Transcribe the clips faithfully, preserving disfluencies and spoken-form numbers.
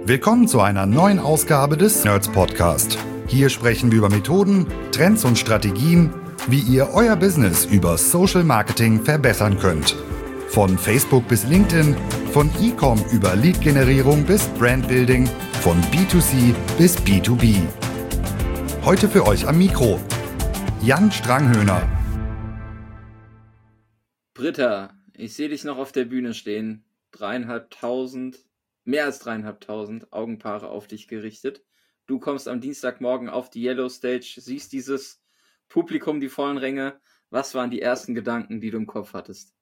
Willkommen zu einer neuen Ausgabe des Nerds Podcast. Hier sprechen wir über Methoden, Trends und Strategien, wie ihr euer Business über Social Marketing verbessern könnt. Von Facebook bis LinkedIn, von E-Com über Lead-Generierung bis Brandbuilding, von B zwei C bis B zwei B. Heute für euch am Mikro Jan Stranghöhner. Britta, ich sehe dich noch auf der Bühne stehen. Dreieinhalbtausend, mehr als dreieinhalbtausend Augenpaare auf dich gerichtet. Du kommst am Dienstagmorgen auf die Yellow Stage, siehst dieses Publikum, die vollen Ränge. Was waren die ersten Gedanken, die du im Kopf hattest?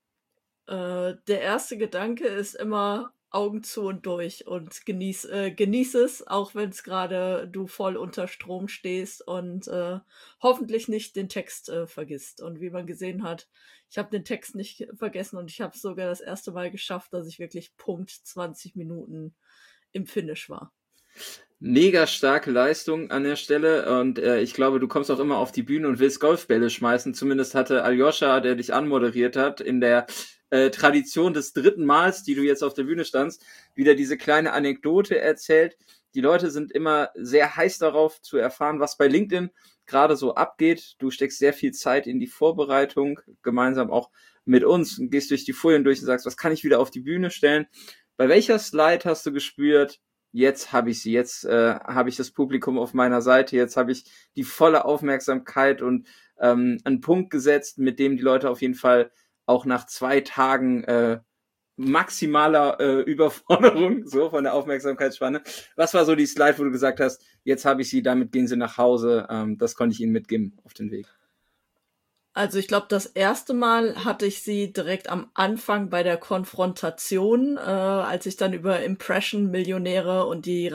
Äh, der erste Gedanke ist immer Augen zu und durch und genieß, äh, genieß es, auch wenn es gerade du voll unter Strom stehst und äh, hoffentlich nicht den Text äh, vergisst. Und wie man gesehen hat, ich habe den Text nicht vergessen und ich habe es sogar das erste Mal geschafft, dass ich wirklich Punkt zwanzig Minuten im Finish war. Mega starke Leistung an der Stelle und äh, ich glaube, du kommst auch immer auf die Bühne und willst Golfbälle schmeißen. Zumindest hatte Aljoscha, der dich anmoderiert hat, in der äh, Tradition des dritten Mals, die du jetzt auf der Bühne standst, wieder diese kleine Anekdote erzählt. Die Leute sind immer sehr heiß darauf zu erfahren, was bei LinkedIn gerade so abgeht. Du steckst sehr viel Zeit in die Vorbereitung, gemeinsam auch mit uns, und gehst durch die Folien durch und sagst, was kann ich wieder auf die Bühne stellen? Bei welcher Slide hast du gespürt, jetzt habe ich sie, jetzt äh, habe ich das Publikum auf meiner Seite, jetzt habe ich die volle Aufmerksamkeit und ähm, einen Punkt gesetzt, mit dem die Leute auf jeden Fall auch nach zwei Tagen äh, maximaler äh, Überforderung, so von der Aufmerksamkeitsspanne. Was war so die Slide, wo du gesagt hast, jetzt habe ich sie, damit gehen sie nach Hause, ähm, das konnte ich ihnen mitgeben auf den Weg? Also ich glaube, das erste Mal hatte ich sie direkt am Anfang bei der Konfrontation, äh, als ich dann über Impression-Millionäre und die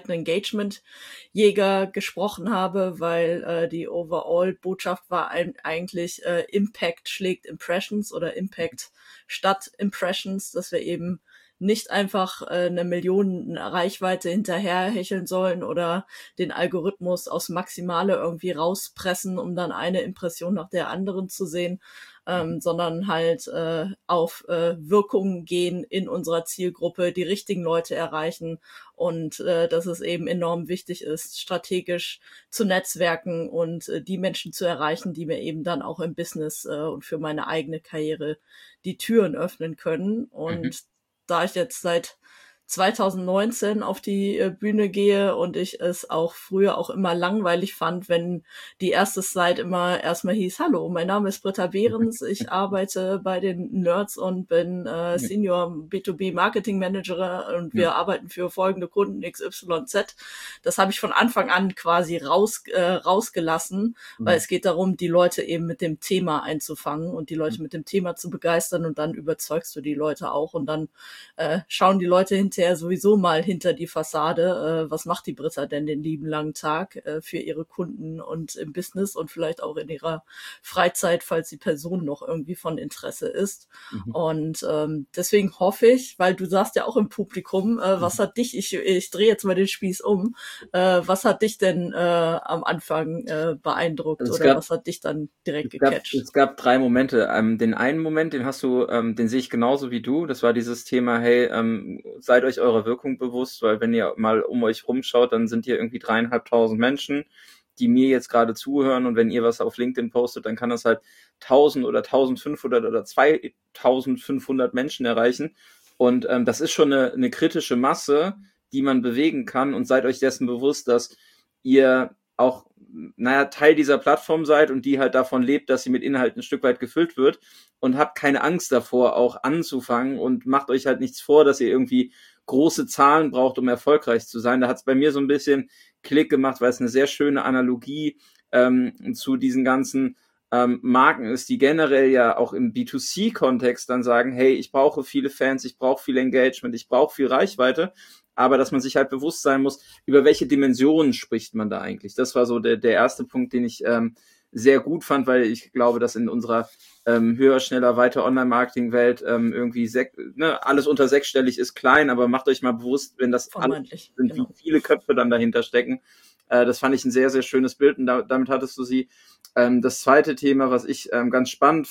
Reichweiten-Engagement-Jäger gesprochen habe, weil äh, die Overall-Botschaft war ein, eigentlich äh, Impact schlägt Impressions oder Impact statt Impressions, dass wir eben nicht einfach äh, eine Million Reichweite hinterherhecheln sollen oder den Algorithmus aus Maximale irgendwie rauspressen, um dann eine Impression nach der anderen zu sehen, ähm, sondern halt äh, auf äh, Wirkungen gehen in unserer Zielgruppe, die richtigen Leute erreichen und äh, dass es eben enorm wichtig ist, strategisch zu netzwerken und äh, die Menschen zu erreichen, die mir eben dann auch im Business äh, und für meine eigene Karriere die Türen öffnen können. Und mhm. da ich jetzt seit zwanzig neunzehn auf die äh, Bühne gehe und ich es auch früher auch immer langweilig fand, wenn die erste Slide immer erstmal hieß, hallo, mein Name ist Britta Behrens, ich arbeite bei den Nerds und bin äh, Senior B zwei B Marketing Manager und wir ja. arbeiten für folgende Kunden X Y Z. Das habe ich von Anfang an quasi raus äh, rausgelassen, mhm. weil es geht darum, die Leute eben mit dem Thema einzufangen und die Leute mhm. mit dem Thema zu begeistern und dann überzeugst du die Leute auch und dann äh, schauen die Leute hinterher sowieso mal hinter die Fassade, äh, was macht die Britta denn den lieben langen Tag äh, für ihre Kunden und im Business und vielleicht auch in ihrer Freizeit, falls die Person noch irgendwie von Interesse ist. Mhm. Und ähm, deswegen hoffe ich, weil du sagst ja auch im Publikum, äh, was hat dich, ich, ich drehe jetzt mal den Spieß um, äh, was hat dich denn äh, am Anfang äh, beeindruckt also oder gab, was hat dich dann direkt es gecatcht? Gab, es gab drei Momente. Ähm, den einen Moment, den hast du, ähm, den sehe ich genauso wie du. Das war dieses Thema, hey, ähm, seid euch eurer Wirkung bewusst, weil wenn ihr mal um euch rumschaut, dann sind hier irgendwie dreieinhalbtausend Menschen, die mir jetzt gerade zuhören und wenn ihr was auf LinkedIn postet, dann kann das halt tausend oder tausendfünfhundert oder zweitausendfünfhundert Menschen erreichen und ähm, das ist schon eine, eine kritische Masse, die man bewegen kann und seid euch dessen bewusst, dass ihr auch naja, Teil dieser Plattform seid und die halt davon lebt, dass sie mit Inhalten ein Stück weit gefüllt wird und habt keine Angst davor, auch anzufangen und macht euch halt nichts vor, dass ihr irgendwie große Zahlen braucht, um erfolgreich zu sein. Da hat es bei mir so ein bisschen Klick gemacht, weil es eine sehr schöne Analogie ähm, zu diesen ganzen ähm, Marken ist, die generell ja auch im B zwei C-Kontext dann sagen, hey, ich brauche viele Fans, ich brauche viel Engagement, ich brauche viel Reichweite, aber dass man sich halt bewusst sein muss, über welche Dimensionen spricht man da eigentlich. Das war so der, der erste Punkt, den ich ähm, sehr gut fand, weil ich glaube, dass in unserer ähm, höher, schneller, weiter Online-Marketing-Welt ähm, irgendwie sek- ne, alles unter sechsstellig ist klein, aber macht euch mal bewusst, wenn das alles sind, genau. wie viele Köpfe dann dahinter stecken. Äh, das fand ich ein sehr, sehr schönes Bild und da, damit hattest du sie. Ähm, das zweite Thema, was ich ähm, ganz spannend fand,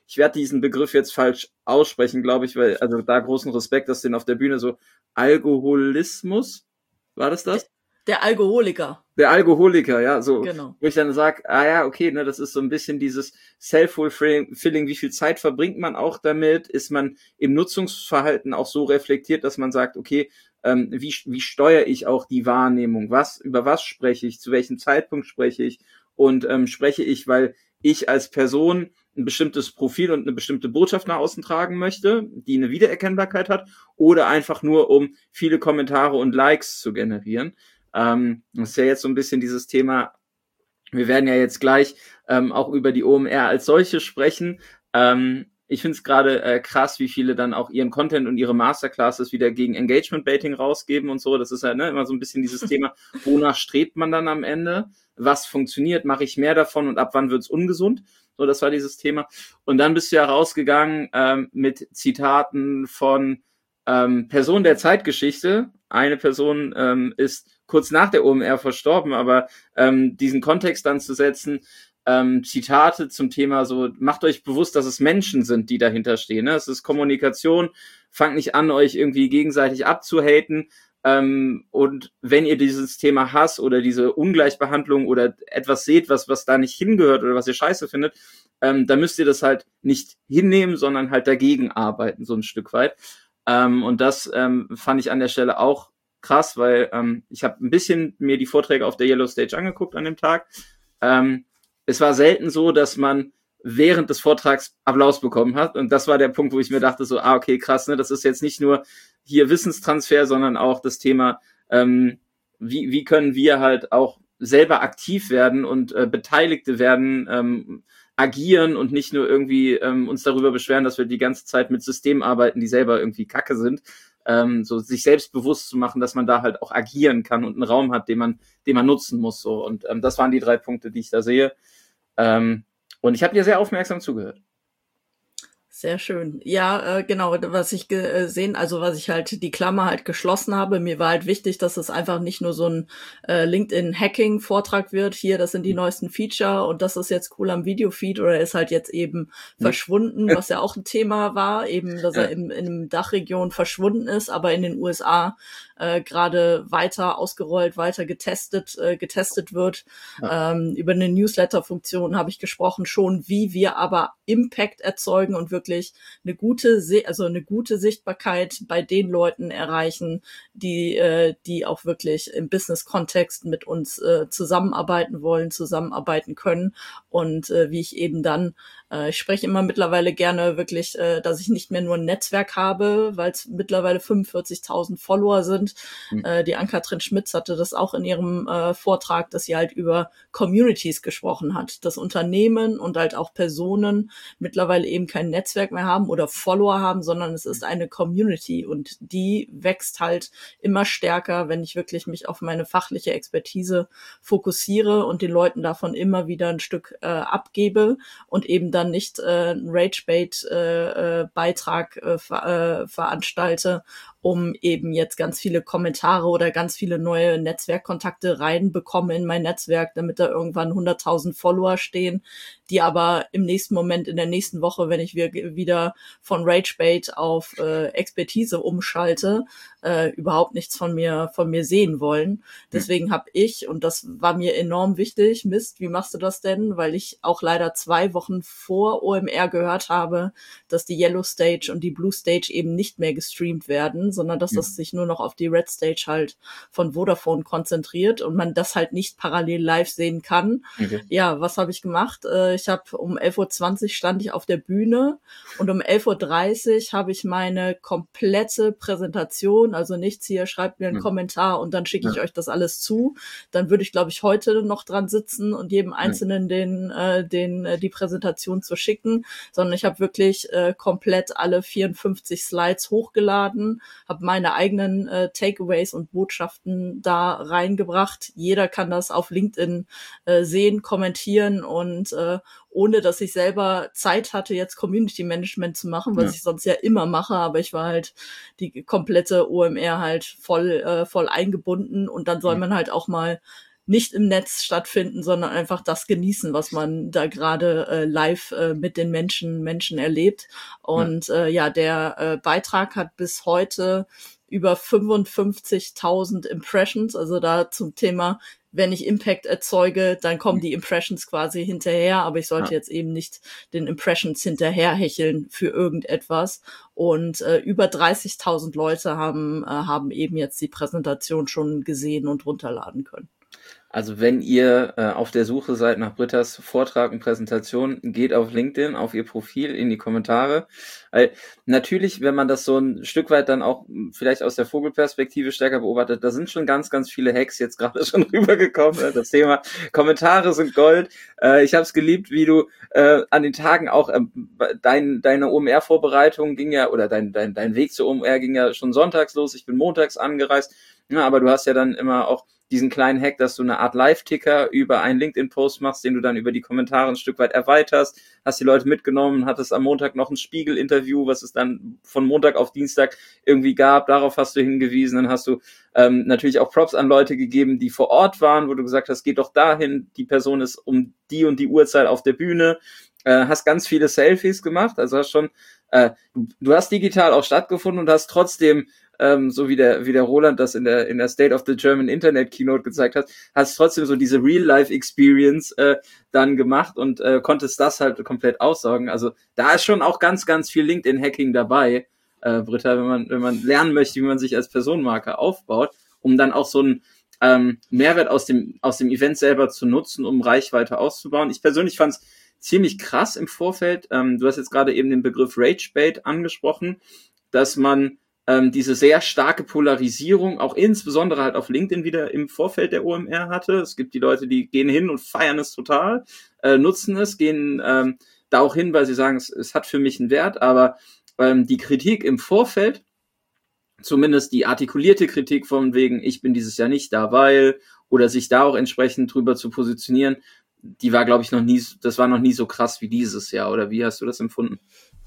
ich werde diesen Begriff jetzt falsch aussprechen, glaube ich, weil, also da großen Respekt, dass den auf der Bühne so Alkoholismus, war das das? Der Alkoholiker. Der Alkoholiker, ja, so, genau. Wo ich dann sage, ah ja, okay, ne, das ist so ein bisschen dieses Self-Fulfilling, wie viel Zeit verbringt man auch damit, ist man im Nutzungsverhalten auch so reflektiert, dass man sagt, okay, ähm, wie, wie steuere ich auch die Wahrnehmung, was, über was spreche ich, zu welchem Zeitpunkt spreche ich und ähm, spreche ich, weil ich als Person ein bestimmtes Profil und eine bestimmte Botschaft nach außen tragen möchte, die eine Wiedererkennbarkeit hat, oder einfach nur, um viele Kommentare und Likes zu generieren. Ähm, das ist ja jetzt so ein bisschen dieses Thema, wir werden ja jetzt gleich ähm, auch über die O M R als solche sprechen. Ähm, ich finde es gerade äh, krass, wie viele dann auch ihren Content und ihre Masterclasses wieder gegen Engagement-Baiting rausgeben und so. Das ist ja ne, immer so ein bisschen dieses Thema, wonach strebt man dann am Ende? Was funktioniert? Mache ich mehr davon und ab wann wird's ungesund? So, das war dieses Thema. Und dann bist du ja rausgegangen ähm, mit Zitaten von ähm, Personen der Zeitgeschichte. Eine Person ähm, ist kurz nach der O M R verstorben, aber ähm, diesen Kontext dann zu setzen, ähm, Zitate zum Thema so, macht euch bewusst, dass es Menschen sind, die dahinter stehen. Ne? Es ist Kommunikation, fangt nicht an, euch irgendwie gegenseitig abzuhaten. Ähm, und wenn ihr dieses Thema Hass oder diese Ungleichbehandlung oder etwas seht, was was da nicht hingehört oder was ihr scheiße findet, ähm, dann müsst ihr das halt nicht hinnehmen, sondern halt dagegen arbeiten, so ein Stück weit. Ähm, und das ähm, fand ich an der Stelle auch krass, weil ähm, ich habe ein bisschen mir die Vorträge auf der Yellow Stage angeguckt an dem Tag. Ähm, es war selten so, dass man während des Vortrags Applaus bekommen hat. Und das war der Punkt, wo ich mir dachte so, ah, okay, krass, ne, das ist jetzt nicht nur hier Wissenstransfer, sondern auch das Thema, ähm, wie, wie können wir halt auch selber aktiv werden und äh, Beteiligte werden, ähm, agieren und nicht nur irgendwie ähm, uns darüber beschweren, dass wir die ganze Zeit mit Systemen arbeiten, die selber irgendwie kacke sind. Ähm, so sich selbst bewusst zu machen, dass man da halt auch agieren kann und einen Raum hat, den man, den man nutzen muss. So. Und ähm, das waren die drei Punkte, die ich da sehe. Ähm, und ich habe dir sehr aufmerksam zugehört. Sehr schön. Ja, äh, genau, was ich gesehen, also was ich halt die Klammer halt geschlossen habe, mir war halt wichtig, dass es einfach nicht nur so ein äh, LinkedIn-Hacking-Vortrag wird, hier, das sind die neuesten Feature und das ist jetzt cool am Videofeed oder ist halt jetzt eben mhm. verschwunden, was ja auch ein Thema war, eben, dass ja. er in, in der Dachregion verschwunden ist, aber in den U S A äh, gerade weiter ausgerollt, weiter getestet, äh, getestet wird. Ja. Ähm, über eine Newsletter-Funktion habe ich gesprochen schon, wie wir aber Impact erzeugen und wirklich eine gute, also eine gute Sichtbarkeit bei den Leuten erreichen, die, äh, die auch wirklich im Business-Kontext mit uns äh, zusammenarbeiten wollen, zusammenarbeiten können und äh, wie ich eben dann äh, ich spreche immer mittlerweile gerne wirklich, äh, dass ich nicht mehr nur ein Netzwerk habe, weil es mittlerweile fünfundvierzigtausend Follower sind. Mhm. Äh, die Ann-Kathrin Schmitz hatte das auch in ihrem äh, Vortrag, dass sie halt über Communities gesprochen hat, dass Unternehmen und halt auch Personen mittlerweile eben kein Netzwerk mehr haben oder Follower haben, sondern es ist eine Community und die wächst halt immer stärker, wenn ich wirklich mich auf meine fachliche Expertise fokussiere und den Leuten davon immer wieder ein Stück äh, abgebe und eben dann nicht äh, einen Rage-Bait-Beitrag äh, äh, ver, äh, veranstalte, um eben jetzt ganz viele Kommentare oder ganz viele neue Netzwerkkontakte reinbekomme in mein Netzwerk, damit da irgendwann hunderttausend Follower stehen, die aber im nächsten Moment, in der nächsten Woche, wenn ich wieder von Ragebait auf äh, Expertise umschalte, äh, überhaupt nichts von mir von mir sehen wollen. Deswegen habe ich, und das war mir enorm wichtig, Mist, wie machst du das denn? Weil ich auch leider zwei Wochen vor O M R gehört habe, dass die Yellow Stage und die Blue Stage eben nicht mehr gestreamt werden, sondern dass das sich nur noch auf die Red Stage halt von Vodafone konzentriert und man das halt nicht parallel live sehen kann. Okay. Ja, was habe ich gemacht? Äh, ich habe um elf Uhr zwanzig stand ich auf der Bühne und um elf Uhr dreißig habe ich meine komplette Präsentation, also nichts hier, schreibt mir einen ja. Kommentar und dann schicke ich ja. euch das alles zu. Dann würde ich, glaube ich, heute noch dran sitzen und jedem Einzelnen ja. den, äh, den äh, die Präsentation zu schicken, sondern ich habe wirklich äh, komplett alle vierundfünfzig Slides hochgeladen, habe meine eigenen äh, Takeaways und Botschaften da reingebracht. Jeder kann das auf LinkedIn äh, sehen, kommentieren und äh, ohne dass ich selber Zeit hatte, jetzt Community Management zu machen, was ja. ich sonst ja immer mache, aber ich war halt die komplette O M R halt voll äh, voll eingebunden und dann soll ja. man halt auch mal nicht im Netz stattfinden, sondern einfach das genießen, was man da gerade äh, live äh, mit den Menschen Menschen erlebt. Und äh, ja, der äh, Beitrag hat bis heute über fünfundfünfzigtausend Impressions, also da zum Thema, wenn ich Impact erzeuge, dann kommen die Impressions quasi hinterher, aber ich sollte ja. jetzt eben nicht den Impressions hinterherhecheln für irgendetwas. Und äh, über dreißigtausend Leute haben, äh, haben eben jetzt die Präsentation schon gesehen und runterladen können. Also wenn ihr äh, auf der Suche seid nach Britta's Vortrag und Präsentation, geht auf LinkedIn, auf ihr Profil, in die Kommentare. Weil natürlich, wenn man das so ein Stück weit dann auch vielleicht aus der Vogelperspektive stärker beobachtet, da sind schon ganz, ganz viele Hacks jetzt gerade schon rübergekommen. Äh, das Thema Kommentare sind Gold. Äh, ich habe es geliebt, wie du äh, an den Tagen auch äh, dein, deine O M R-Vorbereitung ging ja, oder dein, dein, dein Weg zur O M R ging ja schon sonntags los. Ich bin montags angereist. Ja, aber du hast ja dann immer auch diesen kleinen Hack, dass du eine Art Live-Ticker über einen LinkedIn-Post machst, den du dann über die Kommentare ein Stück weit erweiterst, hast die Leute mitgenommen, hattest am Montag noch ein Spiegel-Interview, was es dann von Montag auf Dienstag irgendwie gab, darauf hast du hingewiesen, dann hast du ähm, natürlich auch Props an Leute gegeben, die vor Ort waren, wo du gesagt hast, geht doch dahin, die Person ist um die und die Uhrzeit auf der Bühne, äh, hast ganz viele Selfies gemacht, also hast schon, äh, du, du hast digital auch stattgefunden und hast trotzdem Ähm, so wie der wie der Roland das in der in der State of the German Internet Keynote gezeigt hat, hast trotzdem so diese Real-Life-Experience äh, dann gemacht und äh, konntest das halt komplett aussaugen. Also da ist schon auch ganz, ganz viel LinkedIn-Hacking dabei, äh, Britta, wenn man wenn man lernen möchte, wie man sich als Personenmarke aufbaut, um dann auch so einen ähm, Mehrwert aus dem aus dem Event selber zu nutzen, um Reichweite auszubauen. Ich persönlich fand es ziemlich krass im Vorfeld. Ähm, du hast jetzt gerade eben den Begriff Ragebait angesprochen, dass man diese sehr starke Polarisierung, auch insbesondere halt auf LinkedIn wieder im Vorfeld der O M R hatte. Es gibt die Leute, die gehen hin und feiern es total, äh, nutzen es, gehen ähm, da auch hin, weil sie sagen, es, es hat für mich einen Wert, aber ähm, die Kritik im Vorfeld, zumindest die artikulierte Kritik von wegen, ich bin dieses Jahr nicht da, weil, oder sich da auch entsprechend drüber zu positionieren, die war, glaube ich, noch nie, das war noch nie so krass wie dieses Jahr, oder wie hast du das empfunden?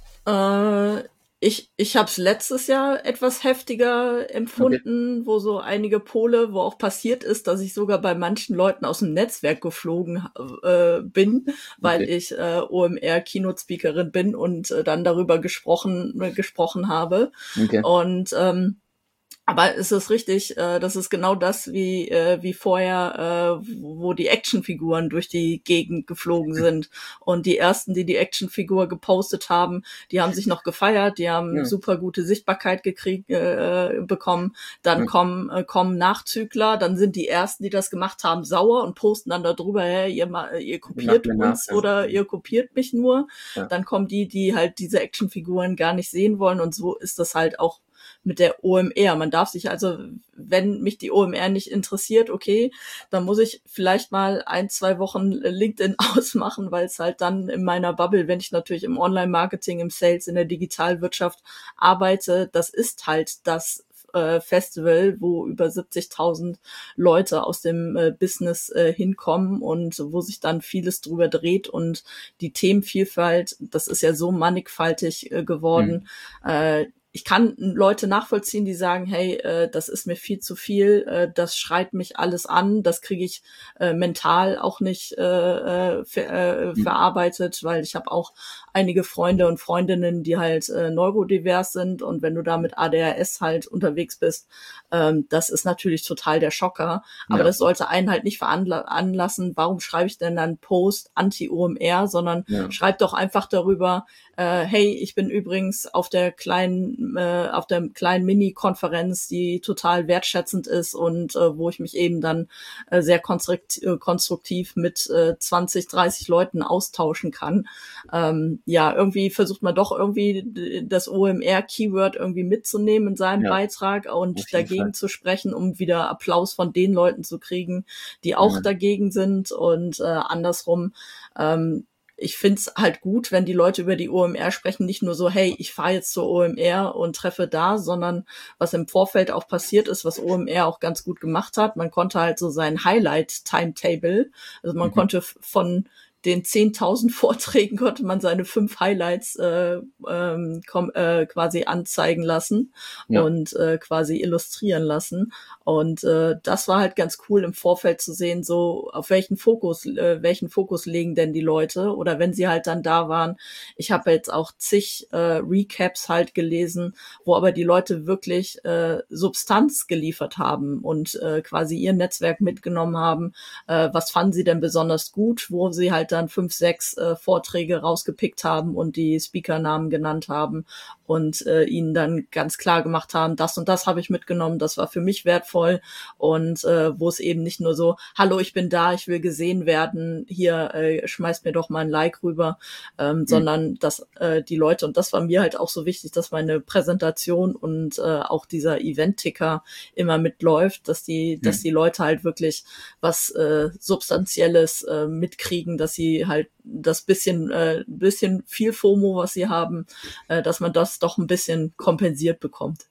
Äh... Ich, ich habe es letztes Jahr etwas heftiger empfunden, okay. Wo so einige Pole, wo auch passiert ist, dass ich sogar bei manchen Leuten aus dem Netzwerk geflogen äh, bin, weil okay. ich äh, O M R-Keynote-Speakerin bin und äh, dann darüber gesprochen äh, gesprochen habe. Okay. Und ähm, aber es ist richtig, äh, das ist genau das wie äh, wie vorher, äh, wo die Actionfiguren durch die Gegend geflogen sind. Und die ersten, die die Actionfigur gepostet haben, die haben sich noch gefeiert, die haben ja. super gute Sichtbarkeit gekriegt äh, bekommen. Dann ja. kommen äh, kommen Nachzügler, dann sind die ersten, die das gemacht haben, sauer und posten dann darüber, hey, ihr ihr kopiert uns nach, oder ihr kopiert mich nur. Ja. Dann kommen die, die halt diese Actionfiguren gar nicht sehen wollen, und so ist das halt auch mit der O M R. Man darf sich also, wenn mich die O M R nicht interessiert, okay, dann muss ich vielleicht mal ein, zwei Wochen LinkedIn ausmachen, weil es halt dann in meiner Bubble, wenn ich natürlich im Online-Marketing, im Sales, in der Digitalwirtschaft arbeite, das ist halt das äh, Festival, wo über siebzigtausend Leute aus dem äh, Business äh, hinkommen und wo sich dann vieles drüber dreht, und die Themenvielfalt, das ist ja so mannigfaltig äh, geworden, mhm. äh, ich kann Leute nachvollziehen, die sagen, hey, äh, das ist mir viel zu viel, äh, das schreit mich alles an, das kriege ich äh, mental auch nicht äh, ver äh, verarbeitet, weil ich habe auch einige Freunde und Freundinnen, die halt äh, neurodivers sind, und wenn du da mit A D H S halt unterwegs bist, ähm, das ist natürlich total der Schocker, aber ja. das sollte einen halt nicht veranlassen, warum schreibe ich denn dann Post anti-O M R, sondern ja. schreib doch einfach darüber, äh, hey, ich bin übrigens auf der kleinen äh, auf der kleinen Mini-Konferenz, die total wertschätzend ist und äh, wo ich mich eben dann äh, sehr konstrukt äh, konstruktiv mit äh, zwanzig, dreißig Leuten austauschen kann. Ähm, ja, irgendwie versucht man doch irgendwie das O M R-Keyword irgendwie mitzunehmen in seinem ja, Beitrag und dagegen Fall. zu sprechen, um wieder Applaus von den Leuten zu kriegen, die auch ja. dagegen sind, und äh, andersrum. Ähm, Ich find's halt gut, wenn die Leute über die O M R sprechen, nicht nur so, hey, ich fahre jetzt zur O M R und treffe da, sondern was im Vorfeld auch passiert ist, was O M R auch ganz gut gemacht hat. Man konnte halt so sein Highlight-Timetable, also man mhm. konnte von den zehntausend Vorträgen konnte man seine fünf Highlights äh, ähm, kom- äh, quasi anzeigen lassen ja. und äh, quasi illustrieren lassen. Und äh, das war halt ganz cool im Vorfeld zu sehen, so auf welchen Fokus, äh, welchen Fokus legen denn die Leute oder wenn sie halt dann da waren. Ich habe jetzt auch zig äh, Recaps halt gelesen, wo aber die Leute wirklich äh, Substanz geliefert haben und äh, quasi ihr Netzwerk mitgenommen haben. Äh, was fanden sie denn besonders gut, wo sie halt dann fünf, sechs äh, Vorträge rausgepickt haben und die Speakernamen genannt haben und äh, ihnen dann ganz klar gemacht haben, das und das habe ich mitgenommen, das war für mich wertvoll und äh, wo es eben nicht nur so, hallo, ich bin da, ich will gesehen werden, hier äh, schmeißt mir doch mal ein Like rüber, ähm, mhm. sondern dass äh, die Leute, und das war mir halt auch so wichtig, dass meine Präsentation und äh, auch dieser Event-Ticker immer mitläuft, dass die, mhm. dass die Leute halt wirklich was äh, Substanzielles äh, mitkriegen, dass sie halt das bisschen, äh, bisschen viel FOMO, was sie haben, äh, dass man das doch ein bisschen kompensiert bekommt.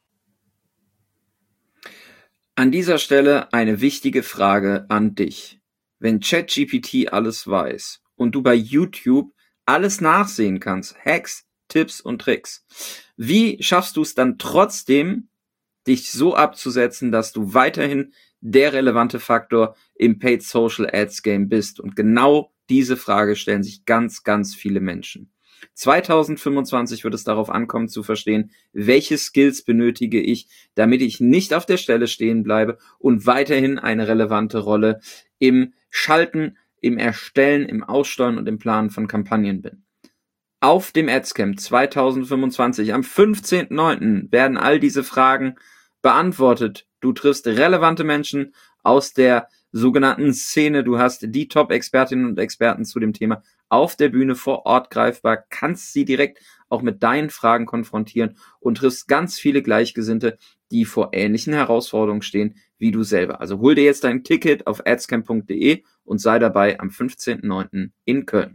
An dieser Stelle eine wichtige Frage an dich. Wenn ChatGPT alles weiß und du bei YouTube alles nachsehen kannst, Hacks, Tipps und Tricks, wie schaffst du es dann trotzdem, dich so abzusetzen, dass du weiterhin der relevante Faktor im Paid Social Ads Game bist? Und genau diese Frage stellen sich ganz, ganz viele Menschen. zweitausendfünfundzwanzig wird es darauf ankommen zu verstehen, welche Skills benötige ich, damit ich nicht auf der Stelle stehen bleibe und weiterhin eine relevante Rolle im Schalten, im Erstellen, im Aussteuern und im Planen von Kampagnen bin. Auf dem Adscamp zweitausendfünfundzwanzig am fünfzehnten neunten werden all diese Fragen beantwortet. Du triffst relevante Menschen aus der sogenannten Szene. Du hast die Top-Expertinnen und Experten zu dem Thema auf der Bühne vor Ort greifbar, kannst sie direkt auch mit deinen Fragen konfrontieren und triffst ganz viele Gleichgesinnte, die vor ähnlichen Herausforderungen stehen wie du selber. Also hol dir jetzt dein Ticket auf adscamp punkt de und sei dabei am fünfzehnten neunten in Köln.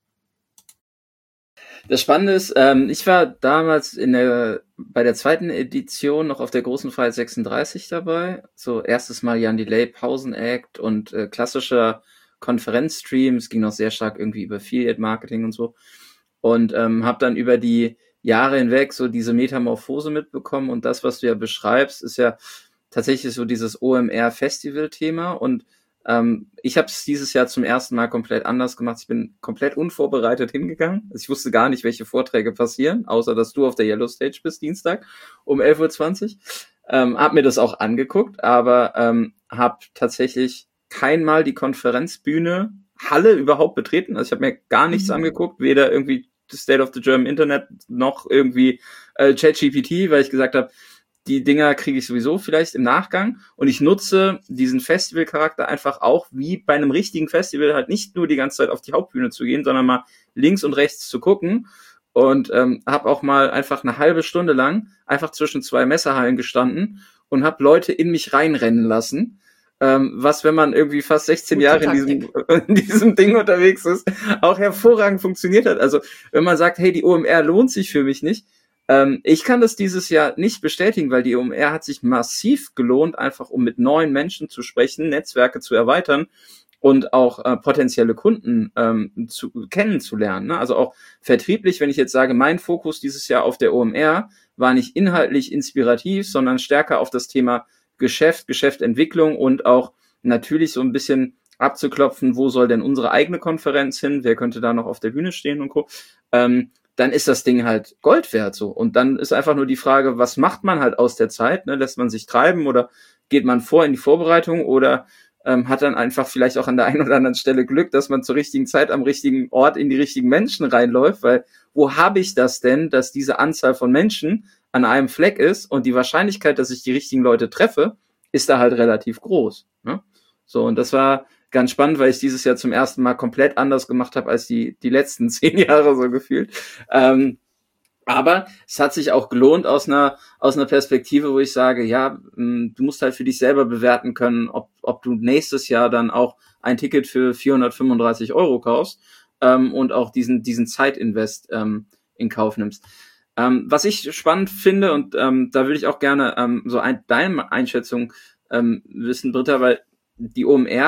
Das Spannende ist, ähm, ich war damals in der bei der zweiten Edition noch auf der großen Freiheit sechsunddreißig dabei. So erstes Mal Jan Delay, Pausen-Act und äh, klassischer Konferenzstream. Es ging noch sehr stark irgendwie über Affiliate-Marketing und so. Und ähm, habe dann über die Jahre hinweg so diese Metamorphose mitbekommen. Und das, was du ja beschreibst, ist ja tatsächlich so dieses O M R-Festival-Thema. Und Ähm, ich habe es dieses Jahr zum ersten Mal komplett anders gemacht. Ich bin komplett unvorbereitet hingegangen. Also ich wusste gar nicht, welche Vorträge passieren, außer dass du auf der Yellow Stage bist, Dienstag um elf Uhr zwanzig. Ähm, hab mir das auch angeguckt, aber ähm, habe tatsächlich kein Mal die Konferenzbühne, Halle überhaupt betreten. Also ich habe mir gar nichts mhm. angeguckt, weder irgendwie State of the German Internet noch irgendwie äh, ChatGPT, weil ich gesagt habe, die Dinger kriege ich sowieso vielleicht im Nachgang und ich nutze diesen Festivalcharakter einfach auch wie bei einem richtigen Festival halt nicht nur die ganze Zeit auf die Hauptbühne zu gehen, sondern mal links und rechts zu gucken und ähm, habe auch mal einfach eine halbe Stunde lang einfach zwischen zwei Messehallen gestanden und habe Leute in mich reinrennen lassen, ähm, was, wenn man irgendwie fast sechzehn Gute Jahre in diesem, in diesem Ding unterwegs ist, auch hervorragend funktioniert hat. Also wenn man sagt, hey, die O M R lohnt sich für mich nicht, ich kann das dieses Jahr nicht bestätigen, weil die O M R hat sich massiv gelohnt, einfach um mit neuen Menschen zu sprechen, Netzwerke zu erweitern und auch äh, potenzielle Kunden ähm, zu, kennenzulernen. Ne? Also auch vertrieblich, wenn ich jetzt sage, mein Fokus dieses Jahr auf der O M R war nicht inhaltlich inspirativ, sondern stärker auf das Thema Geschäft, Geschäftentwicklung und auch natürlich so ein bisschen abzuklopfen, wo soll denn unsere eigene Konferenz hin, wer könnte da noch auf der Bühne stehen und Co. Ähm, dann ist das Ding halt Gold wert so. Und dann ist einfach nur die Frage, was macht man halt aus der Zeit? Ne? Lässt man sich treiben oder geht man vor in die Vorbereitung oder ähm, hat dann einfach vielleicht auch an der einen oder anderen Stelle Glück, dass man zur richtigen Zeit am richtigen Ort in die richtigen Menschen reinläuft, weil wo habe ich das denn, dass diese Anzahl von Menschen an einem Fleck ist und die Wahrscheinlichkeit, dass ich die richtigen Leute treffe, ist da halt relativ groß. Ne? So, und das war ganz spannend, weil ich dieses Jahr zum ersten Mal komplett anders gemacht habe als die die letzten zehn Jahre so gefühlt. Ähm, aber es hat sich auch gelohnt aus einer aus einer Perspektive, wo ich sage, ja, mh, du musst halt für dich selber bewerten können, ob ob du nächstes Jahr dann auch ein Ticket für vierhundertfünfunddreißig Euro kaufst ähm, und auch diesen diesen Zeitinvest ähm, in Kauf nimmst. Ähm, was ich spannend finde und ähm, da würde ich auch gerne ähm, so ein, deine Einschätzung ähm, wissen, Britta, weil die O M R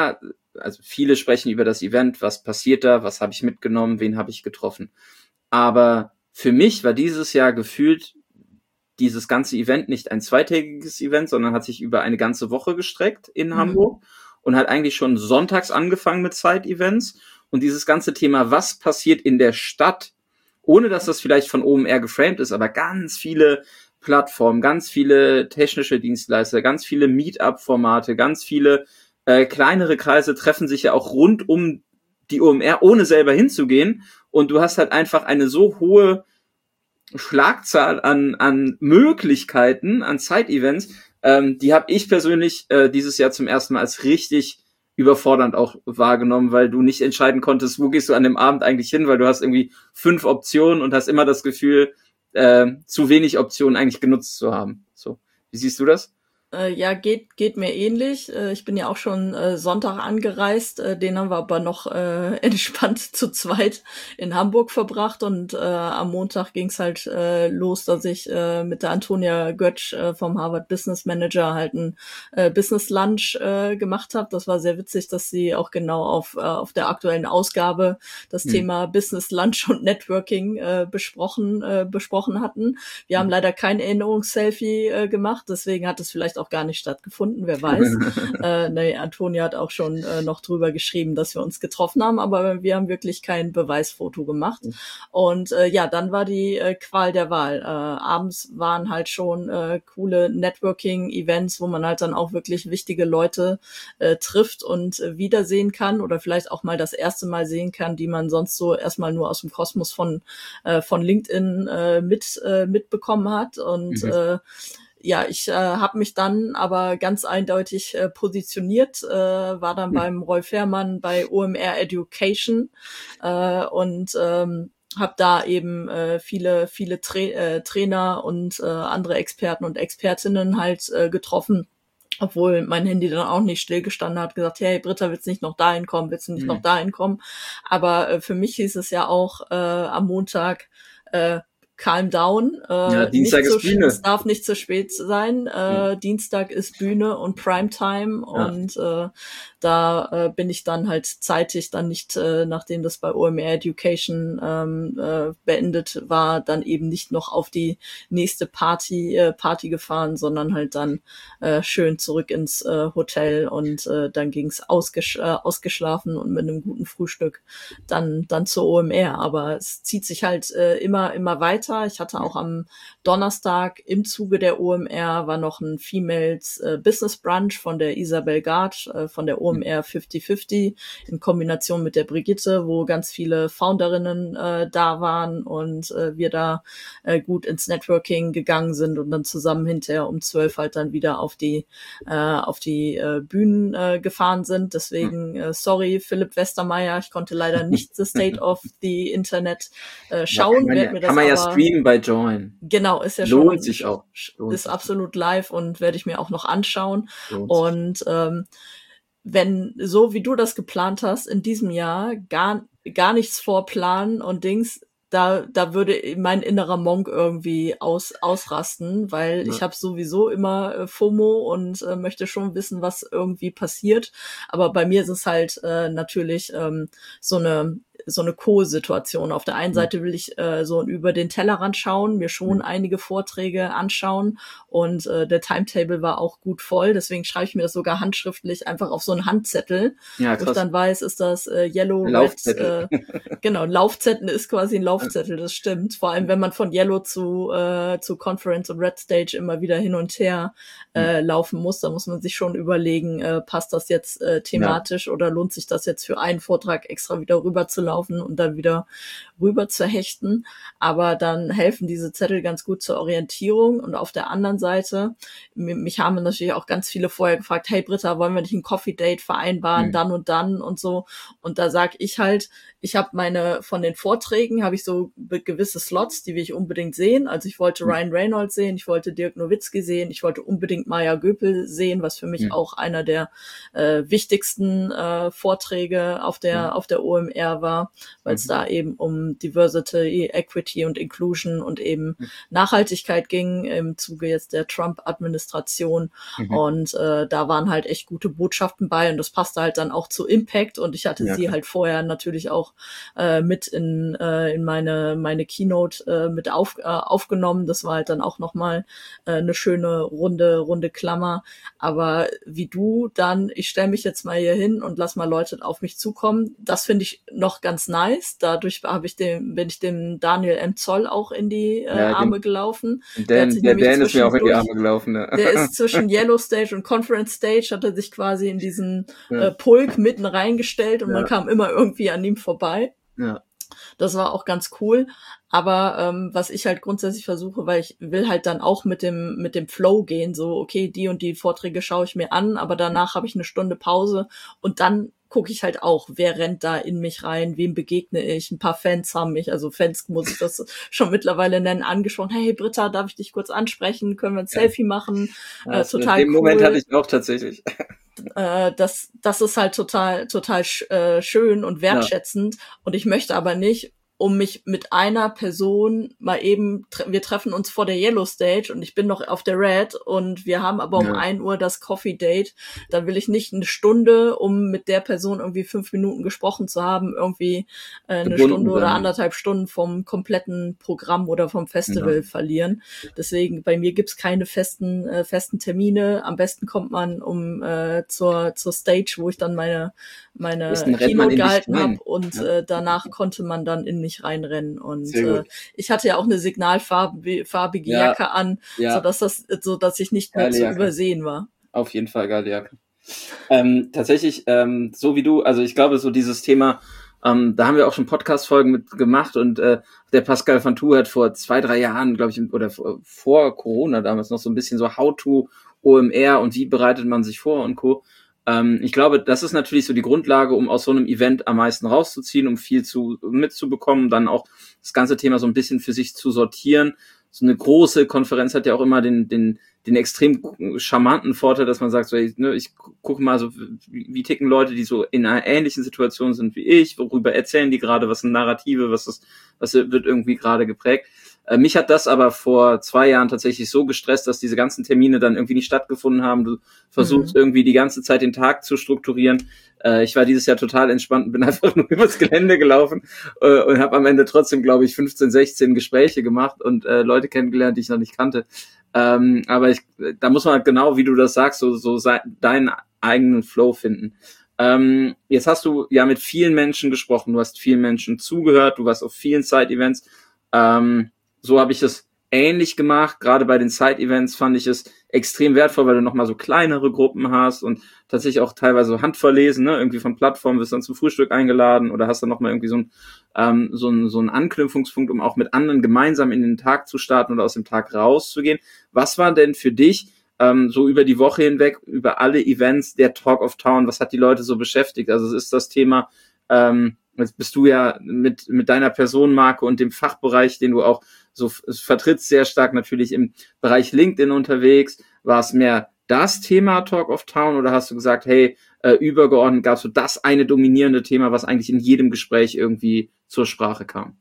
also viele sprechen über das Event, was passiert da, was habe ich mitgenommen, wen habe ich getroffen. Aber für mich war dieses Jahr gefühlt dieses ganze Event nicht ein zweitägiges Event, sondern hat sich über eine ganze Woche gestreckt in mhm. Hamburg und hat eigentlich schon sonntags angefangen mit Side-Events. Und dieses ganze Thema, was passiert in der Stadt, ohne dass das vielleicht von O M R geframed ist, aber ganz viele Plattformen, ganz viele technische Dienstleister, ganz viele Meetup-Formate, ganz viele äh, kleinere Kreise treffen sich ja auch rund um die O M R, ohne selber hinzugehen. Und du hast halt einfach eine so hohe Schlagzahl an an Möglichkeiten, an Side-Events, ähm, die habe ich persönlich äh, dieses Jahr zum ersten Mal als richtig überfordernd auch wahrgenommen, weil du nicht entscheiden konntest, wo gehst du an dem Abend eigentlich hin, weil du hast irgendwie fünf Optionen und hast immer das Gefühl, äh, zu wenig Optionen eigentlich genutzt zu haben. So, wie siehst du das? Äh, ja, geht geht mir ähnlich. Äh, ich bin ja auch schon äh, Sonntag angereist. Äh, den haben wir aber noch äh, entspannt zu zweit in Hamburg verbracht. Und äh, am Montag ging's halt äh, los, dass ich äh, mit der Antonia Götsch äh, vom Harvard Business Manager halt ein äh, Business Lunch äh, gemacht habe. Das war sehr witzig, dass sie auch genau auf äh, auf der aktuellen Ausgabe das hm. Thema Business Lunch und Networking äh, besprochen äh, besprochen hatten. Wir hm. haben leider kein Erinnerungsselfie äh, gemacht, deswegen hat es vielleicht auch gar nicht stattgefunden, wer weiß. äh, nee, Antonia hat auch schon äh, noch drüber geschrieben, dass wir uns getroffen haben, aber wir haben wirklich kein Beweisfoto gemacht. Mhm. Und äh, ja, dann war die äh, Qual der Wahl. Äh, abends waren halt schon äh, coole Networking-Events, wo man halt dann auch wirklich wichtige Leute äh, trifft und äh, wiedersehen kann oder vielleicht auch mal das erste Mal sehen kann, die man sonst so erstmal nur aus dem Kosmos von äh, von LinkedIn äh, mit äh, mitbekommen hat. Und mhm. äh, Ja, ich äh, habe mich dann aber ganz eindeutig äh, positioniert, äh, war dann mhm. beim Roy Fairmann bei O M R Education äh, und ähm, habe da eben äh, viele viele Tra- äh, Trainer und äh, andere Experten und Expertinnen halt äh, getroffen. Obwohl mein Handy dann auch nicht stillgestanden hat, gesagt, hey Britta, willst du nicht noch dahin kommen, willst du nicht mhm. noch dahin kommen? Aber äh, für mich hieß es ja auch äh, am Montag, äh, calm down. Äh, ja, Dienstag nicht so, ist Bühne. Es darf nicht zu spät sein. Äh, mhm. Dienstag ist Bühne und Primetime ja. und äh, da äh, bin ich dann halt zeitig dann nicht, äh, nachdem das bei O M R Education ähm, äh, beendet war, dann eben nicht noch auf die nächste Party äh, Party gefahren, sondern halt dann äh, schön zurück ins äh, Hotel und äh, dann ging's ausgesch- äh, ausgeschlafen und mit einem guten Frühstück dann dann zur O M R. Aber es zieht sich halt äh, immer immer weiter. Ich hatte auch am Donnerstag im Zuge der O M R war noch ein Females äh, Business Brunch von der Isabel Gard äh, von der O M R fünfzig fünfzig in Kombination mit der Brigitte, wo ganz viele Founderinnen äh, da waren und äh, wir da äh, gut ins Networking gegangen sind und dann zusammen hinterher um zwölf halt dann wieder auf die äh, auf die äh, Bühnen äh, gefahren sind. Deswegen äh, sorry, Philipp Westermeier, ich konnte leider nicht the State of the Internet äh, schauen. Ja, kann man, ja, mir das kann man ja aber, streamen bei Join. Genau, ist ja Lohnt schon sich auch. Lohnt ist sich. absolut live und werde ich mir auch noch anschauen. Lohnt und ähm, wenn, so wie du das geplant hast, in diesem Jahr gar, gar nichts vorplanen und Dings, da, da würde mein innerer Monk irgendwie aus, ausrasten, weil ja. ich habe sowieso immer äh, FOMO und äh, möchte schon wissen, was irgendwie passiert. Aber bei mir ist es halt äh, natürlich ähm, so eine so eine Co-Situation. Auf der einen Seite will ich äh, so über den Tellerrand schauen, mir schon mhm. einige Vorträge anschauen und äh, der Timetable war auch gut voll, deswegen schreibe ich mir das sogar handschriftlich einfach auf so einen Handzettel, ja, wo ich dann weiß, ist das äh, Yellow, Laufzettel. Red, äh, genau, Laufzettel ist quasi ein Laufzettel, das stimmt. Vor allem, wenn man von Yellow zu äh, zu Conference und Red Stage immer wieder hin und her äh, mhm. laufen muss, da muss man sich schon überlegen, äh, passt das jetzt äh, thematisch ja. oder lohnt sich das jetzt für einen Vortrag extra wieder rüber zu laufen und dann wieder rüber zu hechten. Aber dann helfen diese Zettel ganz gut zur Orientierung. Und auf der anderen Seite, mich haben natürlich auch ganz viele vorher gefragt, hey Britta, wollen wir nicht ein Coffee-Date vereinbaren, mhm. dann und dann und so. Und da sag ich halt, ich habe meine, von den Vorträgen habe ich so gewisse Slots, die will ich unbedingt sehen. Also ich wollte Ryan Reynolds sehen, ich wollte Dirk Nowitzki sehen, ich wollte unbedingt Maya Göpel sehen, was für mich mhm. auch einer der äh, wichtigsten äh, Vorträge auf der, mhm. auf der O M R war. war, weil es mhm. da eben um Diversity, Equity und Inclusion und eben mhm. Nachhaltigkeit ging im Zuge jetzt der Trump-Administration. Mhm. Und äh, da waren halt echt gute Botschaften bei und das passte halt dann auch zu Impact und ich hatte ja, sie klar. halt vorher natürlich auch äh, mit in äh, in meine meine Keynote äh, mit auf, äh, aufgenommen. Das war halt dann auch nochmal äh, eine schöne runde runde Klammer. Aber wie du dann, ich stelle mich jetzt mal hier hin und lass mal Leute auf mich zukommen. Das finde ich noch ganz nice. Dadurch habe ich dem, bin ich dem Daniel M. Zoll auch in die äh, ja, Arme dem, gelaufen. Der, der, hat sich der Dan ist mir auch in die Arme gelaufen. Ja. Der ist zwischen Yellow Stage und Conference Stage, hat er sich quasi in diesen ja. äh, Pulk mitten reingestellt und ja. man kam immer irgendwie an ihm vorbei. Ja. Das war auch ganz cool. Aber ähm, was ich halt grundsätzlich versuche, weil ich will halt dann auch mit dem mit dem Flow gehen, so okay, die und die Vorträge schaue ich mir an, aber danach habe ich eine Stunde Pause und dann gucke ich halt auch, wer rennt da in mich rein, wem begegne ich. Ein paar Fans haben mich, also Fans muss ich das schon mittlerweile nennen, angesprochen. Hey Britta, darf ich dich kurz ansprechen? Können wir ein ja. Selfie machen? Ja, äh, total den cool. Moment hatte ich auch tatsächlich. Äh, das, das ist halt total, total sch- äh, schön und wertschätzend. Ja. Und ich möchte aber nicht, um mich mit einer Person mal eben, wir treffen uns vor der Yellow Stage und ich bin noch auf der Red und wir haben aber um ja. ein Uhr das Coffee Date, dann will ich nicht eine Stunde, um mit der Person irgendwie fünf Minuten gesprochen zu haben, irgendwie äh, eine Gebunden Stunde oder sein. anderthalb Stunden vom kompletten Programm oder vom Festival ja. verlieren. Deswegen, bei mir gibt's keine festen äh, festen Termine. Am besten kommt man um äh, zur zur Stage, wo ich dann meine meine Keynote gehalten habe und ja. äh, danach konnte man dann in mich reinrennen und äh, ich hatte ja auch eine signalfarbige farbige ja. Jacke an, ja. so dass das so dass ich nicht mehr geile zu Jacke. Übersehen war. Auf jeden Fall geile Jacke. ähm, tatsächlich ähm, so wie du, also ich glaube so dieses Thema, ähm, da haben wir auch schon Podcast-Folgen mit gemacht und äh, der Pascal Vantou hat vor zwei, drei Jahren, glaube ich, oder vor, vor Corona damals noch so ein bisschen so How-to O M R und wie bereitet man sich vor und Co. Ich glaube, das ist natürlich so die Grundlage, um aus so einem Event am meisten rauszuziehen, um viel zu mitzubekommen, dann auch das ganze Thema so ein bisschen für sich zu sortieren. So eine große Konferenz hat ja auch immer den den den extrem charmanten Vorteil, dass man sagt, so, ich, ne, ich gucke mal so, wie, wie ticken Leute, die so in einer ähnlichen Situation sind wie ich, worüber erzählen die gerade, was sind Narrative, was ist, was wird irgendwie gerade geprägt. Äh, mich hat das aber vor zwei Jahren tatsächlich so gestresst, dass diese ganzen Termine dann irgendwie nicht stattgefunden haben. Du versuchst mhm. irgendwie die ganze Zeit den Tag zu strukturieren. Äh, ich war dieses Jahr total entspannt und bin einfach nur übers Gelände gelaufen äh, und habe am Ende trotzdem, glaube ich, fünfzehn, sechzehn Gespräche gemacht und äh, Leute kennengelernt, die ich noch nicht kannte. Ähm, aber ich, da muss man halt genau, wie du das sagst, so, so se- deinen eigenen Flow finden. Ähm, jetzt hast du ja mit vielen Menschen gesprochen, du hast vielen Menschen zugehört, du warst auf vielen Side-Events. Ähm, so habe ich es ähnlich gemacht. Gerade bei den Side-Events fand ich es extrem wertvoll, weil du nochmal so kleinere Gruppen hast und tatsächlich auch teilweise so handverlesen, ne? Irgendwie von Plattformen wirst dann zum Frühstück eingeladen oder hast dann nochmal irgendwie so ein ähm, so ein so ein Anknüpfungspunkt, um auch mit anderen gemeinsam in den Tag zu starten oder aus dem Tag rauszugehen. Was war denn für dich ähm, so über die Woche hinweg, über alle Events der Talk of Town, was hat die Leute so beschäftigt? Also es ist das Thema, ähm, jetzt bist du ja mit mit deiner Personenmarke und dem Fachbereich, den du auch so f- vertrittst, sehr stark natürlich im Bereich LinkedIn unterwegs. War es mehr das Thema Talk of Town oder hast du gesagt, hey, äh, übergeordnet gab es so das eine dominierende Thema, was eigentlich in jedem Gespräch irgendwie zur Sprache kam?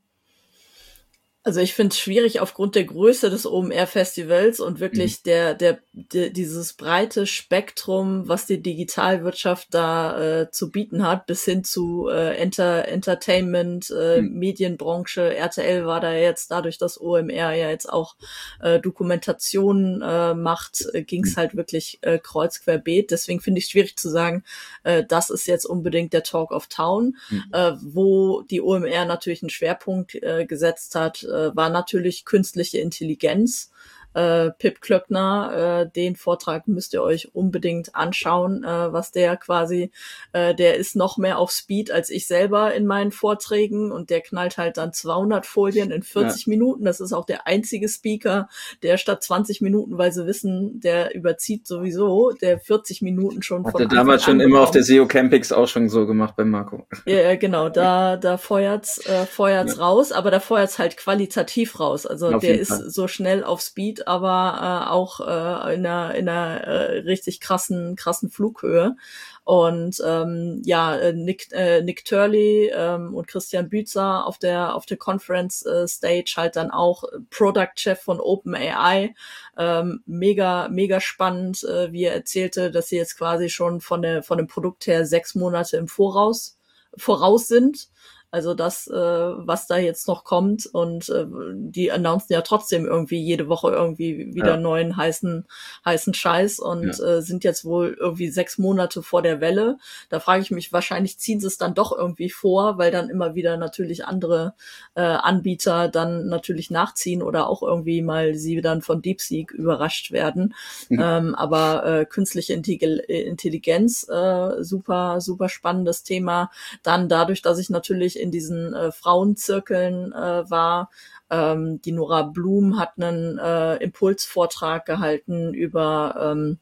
Also ich finde es schwierig aufgrund der Größe des O M R-Festivals und wirklich mhm. der, der, der dieses breite Spektrum, was die Digitalwirtschaft da äh, zu bieten hat, bis hin zu äh, Enter, Entertainment, äh, mhm. Medienbranche. R T L war da jetzt, dadurch, dass O M R ja jetzt auch äh, Dokumentationen äh, macht, äh, ging es mhm. halt wirklich äh, kreuz querbeet. Deswegen finde ich es schwierig zu sagen, äh, das ist jetzt unbedingt der Talk of Town, mhm. äh, wo die O M R natürlich einen Schwerpunkt äh, gesetzt hat, war natürlich künstliche Intelligenz. Äh, Pip Klöckner, äh, den Vortrag müsst ihr euch unbedingt anschauen, äh, was der quasi, äh, der ist noch mehr auf Speed als ich selber in meinen Vorträgen und der knallt halt dann zweihundert Folien in vierzig ja. Minuten. Das ist auch der einzige Speaker, der statt zwanzig Minuten, weil sie wissen, der überzieht sowieso, der vierzig Minuten schon Hat von der damals schon immer auf der S E O Campix auch schon so gemacht beim Marco. Ja, genau, da da feuert's, äh, feuert's ja. raus, aber da feuert's halt qualitativ raus. Also auf der ist Fall. So schnell auf Speed Speed, aber äh, auch äh, in einer, in einer äh, richtig krassen, krassen Flughöhe. Und ähm, ja, Nick, äh, Nick Turley ähm, und Christian Bützer auf der auf der Conference äh, Stage halt dann auch Product Chef von OpenAI. Ähm, mega, mega spannend, äh, wie er erzählte, dass sie jetzt quasi schon von der von dem Produkt her sechs Monate im Voraus voraus sind. Also das, äh, was da jetzt noch kommt, und äh, die announcen ja trotzdem irgendwie jede Woche irgendwie wieder ja. neuen heißen heißen Scheiß und ja. äh, sind jetzt wohl irgendwie sechs Monate vor der Welle. Da frage ich mich, wahrscheinlich ziehen sie es dann doch irgendwie vor, weil dann immer wieder natürlich andere äh, Anbieter dann natürlich nachziehen oder auch irgendwie mal sie dann von DeepSeek überrascht werden. Mhm. Ähm, aber äh, künstliche Intelligenz, äh, super, super spannendes Thema. Dann dadurch, dass ich natürlich in diesen äh, Frauenzirkeln äh, war. Ähm, die Nora Blum hat einen äh, Impulsvortrag gehalten über ähm,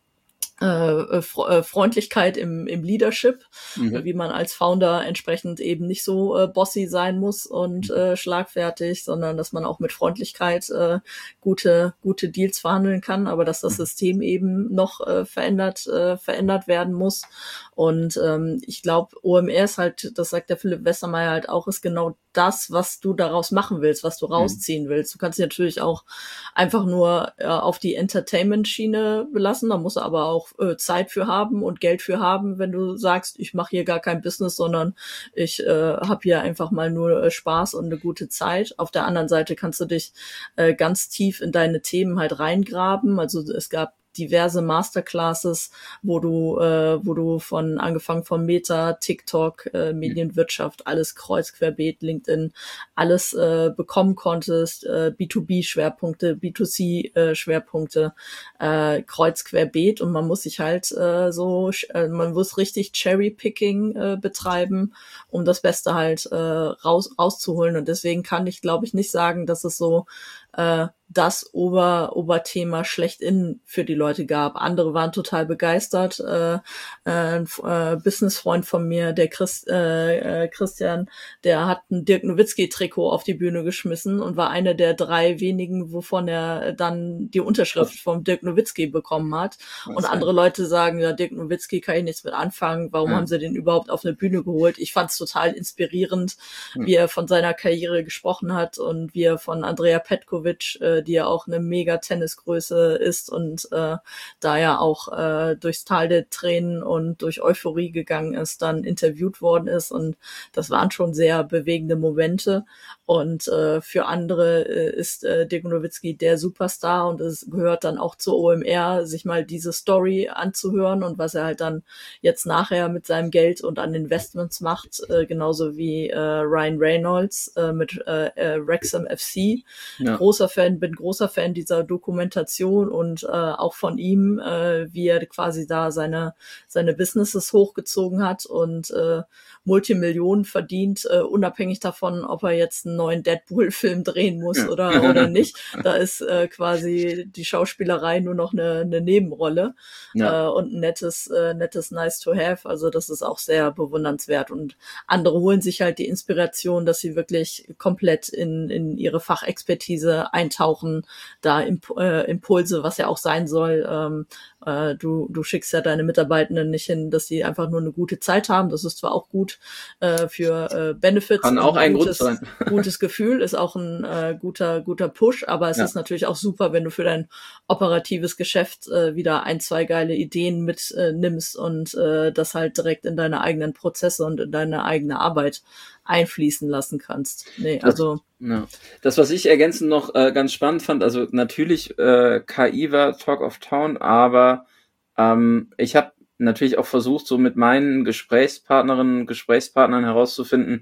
äh, Freundlichkeit im, im Leadership, mhm. wie man als Founder entsprechend eben nicht so äh, bossy sein muss und äh, schlagfertig, sondern dass man auch mit Freundlichkeit äh, gute gute Deals verhandeln kann, aber dass das System eben noch äh, verändert äh, verändert werden muss. Und ähm, ich glaube, O M R ist halt, das sagt der Philipp Westermeier halt auch, ist genau das, was du daraus machen willst, was du rausziehen mhm. willst. Du kannst dich natürlich auch einfach nur äh, auf die Entertainment-Schiene belassen, da musst du aber auch äh, Zeit für haben und Geld für haben, wenn du sagst, ich mache hier gar kein Business, sondern ich äh, habe hier einfach mal nur äh, Spaß und eine gute Zeit. Auf der anderen Seite kannst du dich äh, ganz tief in deine Themen halt reingraben. Also es gab diverse Masterclasses, wo du, äh, wo du von angefangen von Meta, TikTok, äh, Medienwirtschaft, alles kreuz querbeet, LinkedIn, alles äh, bekommen konntest, äh, B zwei B Schwerpunkte, B zwei C äh, Schwerpunkte, äh, kreuz querbeet, und man muss sich halt äh, so, äh, man muss richtig Cherry-Picking äh, betreiben, um das Beste halt äh, raus rauszuholen, und deswegen kann ich, glaube ich, nicht sagen, dass es so äh, das Ober Oberthema schlechthin für die Leute gab. Andere waren total begeistert. Äh, ein äh, Businessfreund von mir, der Chris, äh, äh, Christian, der hat ein Dirk Nowitzki-Trikot auf die Bühne geschmissen und war einer der drei wenigen, wovon er dann die Unterschrift vom Dirk Nowitzki bekommen hat. Und andere Leute sagen, ja, Dirk Nowitzki kann ich nichts mit anfangen. Warum ja. haben sie den überhaupt auf eine Bühne geholt? Ich fand es total inspirierend, hm. wie er von seiner Karriere gesprochen hat und wie er von Andrea Petkovic, äh, die ja auch eine mega Tennisgröße ist und äh, da ja auch äh, durchs Tal der Tränen und durch Euphorie gegangen ist, dann interviewt worden ist, und das waren schon sehr bewegende Momente. Und äh, für andere äh, ist äh, Dirk Nowitzki der Superstar, und es gehört dann auch zur O M R, sich mal diese Story anzuhören und was er halt dann jetzt nachher mit seinem Geld und an Investments macht, äh, genauso wie äh, Ryan Reynolds äh, mit äh, äh, Wrexham F C. Ja. Großer Fan, bin großer Fan dieser Dokumentation und äh, auch von ihm, äh, wie er quasi da seine seine Businesses hochgezogen hat und äh, Multimillionen verdient, äh, unabhängig davon, ob er jetzt einen neuen Deadpool-Film drehen muss ja. oder oder nicht. Da ist äh, quasi die Schauspielerei nur noch eine, eine Nebenrolle ja. äh, und ein nettes, äh, nettes Nice to have. Also das ist auch sehr bewundernswert. Und andere holen sich halt die Inspiration, dass sie wirklich komplett in in ihre Fachexpertise eintauchen, da Imp- äh, Impulse, was ja auch sein soll. Ähm, äh, du du schickst ja deine Mitarbeitenden nicht hin, dass sie einfach nur eine gute Zeit haben. Das ist zwar auch gut äh, für äh, Benefits. Kann auch ein gutes, Grund sein. Gutes Gefühl, ist auch ein äh, guter guter Push, aber es ja. ist natürlich auch super, wenn du für dein operatives Geschäft äh, wieder ein, zwei geile Ideen mitnimmst äh, und äh, das halt direkt in deine eigenen Prozesse und in deine eigene Arbeit einfließen lassen kannst. Nee, also das, ja. das, was ich ergänzend noch äh, ganz spannend fand, also natürlich äh, K I war Talk of Town, aber ähm, ich habe natürlich auch versucht, so mit meinen Gesprächspartnerinnen und Gesprächspartnern herauszufinden,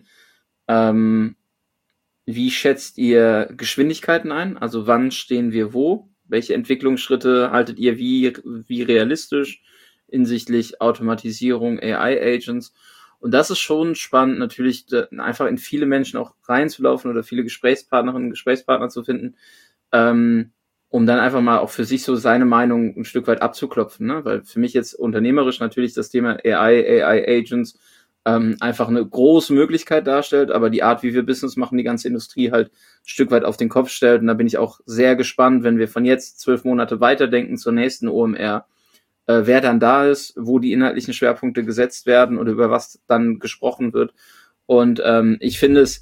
ähm, wie schätzt ihr Geschwindigkeiten ein? Also wann stehen wir wo? Welche Entwicklungsschritte haltet ihr wie, wie realistisch hinsichtlich Automatisierung, A I-Agents? Und das ist schon spannend, natürlich einfach in viele Menschen auch reinzulaufen oder viele Gesprächspartnerinnen und Gesprächspartner zu finden, ähm, um dann einfach mal auch für sich so seine Meinung ein Stück weit abzuklopfen, ne? Weil für mich jetzt unternehmerisch natürlich das Thema A I, A I-Agents ähm, einfach eine große Möglichkeit darstellt, aber die Art, wie wir Business machen, die ganze Industrie halt ein Stück weit auf den Kopf stellt. Und da bin ich auch sehr gespannt, wenn wir von jetzt zwölf Monate weiterdenken zur nächsten O M R, äh, wer dann da ist, wo die inhaltlichen Schwerpunkte gesetzt werden oder über was dann gesprochen wird. Und ähm, ich finde es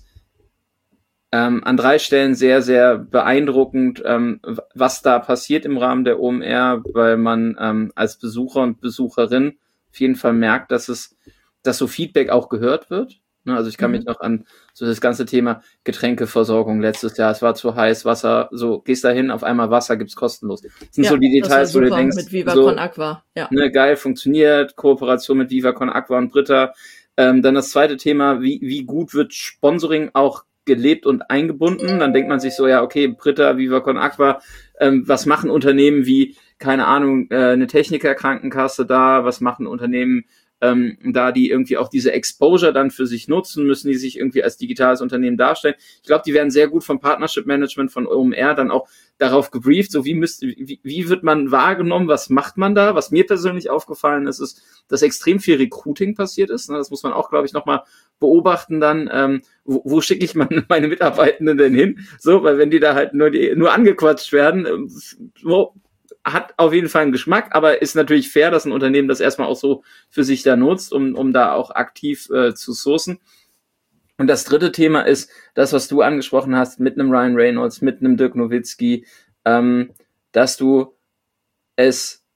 ähm, an drei Stellen sehr, sehr beeindruckend, ähm, was da passiert im Rahmen der O M R, weil man ähm, als Besucher und Besucherin auf jeden Fall merkt, dass es, dass so Feedback auch gehört wird. Ne, also ich kann mhm. mich noch an so das ganze Thema Getränkeversorgung letztes Jahr, es war zu heiß, Wasser, so gehst da hin, auf einmal Wasser gibt's kostenlos. Das sind ja, so die Details, wo du denkst, mit Viva so, Con Aqua, ja. Ne, geil, funktioniert, Kooperation mit Viva Con Aqua und Britta. Ähm, dann das zweite Thema, wie, wie gut wird Sponsoring auch gelebt und eingebunden? Dann denkt man sich so, ja, okay, Britta, Viva Con Aqua, ähm, was machen Unternehmen wie, keine Ahnung, äh, eine Techniker-Krankenkasse da, was machen Unternehmen ähm, da, die irgendwie auch diese Exposure dann für sich nutzen, müssen die sich irgendwie als digitales Unternehmen darstellen. Ich glaube, die werden sehr gut vom Partnership Management von O M R dann auch darauf gebrieft, so wie müsste, wie, wie wird man wahrgenommen, was macht man da? Was mir persönlich aufgefallen ist, ist, dass extrem viel Recruiting passiert ist. Das muss man auch, glaube ich, nochmal beobachten dann, ähm, wo, wo schicke ich meine Mitarbeitenden denn hin? So, weil wenn die da halt nur, die, nur angequatscht werden, so, hat auf jeden Fall einen Geschmack, aber ist natürlich fair, dass ein Unternehmen das erstmal auch so für sich da nutzt, um, um da auch aktiv äh, zu sourcen. Und das dritte Thema ist das, was du angesprochen hast, mit einem Ryan Reynolds, mit einem Dirk Nowitzki, ähm, dass du es